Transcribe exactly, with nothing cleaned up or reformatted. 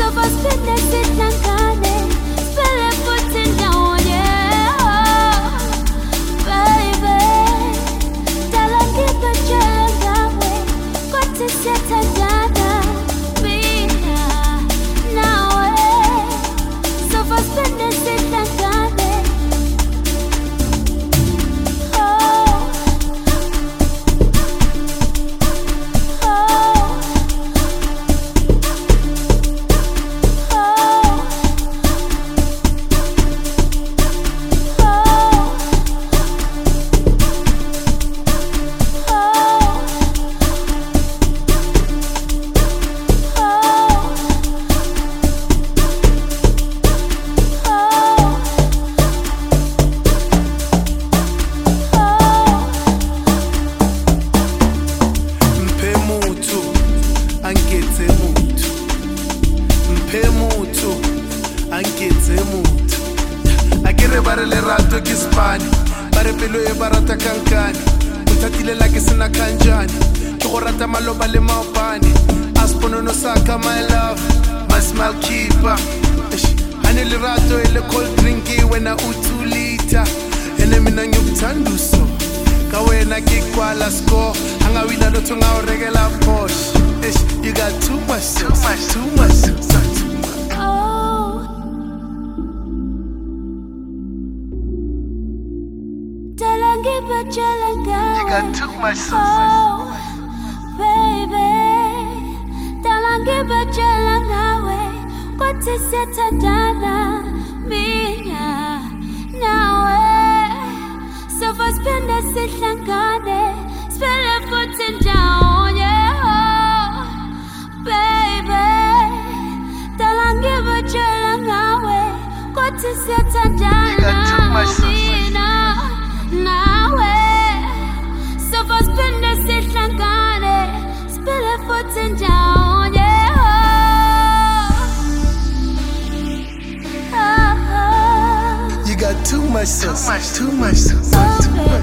Akere bare le rato ke spane bare pelo e barata kankane uthatile la ke sena kanjani ke go rata maloba le maopane asponono saka my love my smile keeper ane le rato e le cold drink wena u two liter ene mina ngikuthanda uso ka wena ke kwala score anga wina lotho nga o regela Porsche you got too much too much too much You got too much sauce. Oh, baby, talangi bachala nawe, kote setadana mina nawe. So for spend a sitlangane, spend a foot in down, yeah. Baby, talangi bachala nawe, kote setadana. You got too much sauce. Nawe, so for spend a sit and gone, spill a foot and down, yeah. You got too much sauce, Too much, too much sauce, Oh, too much.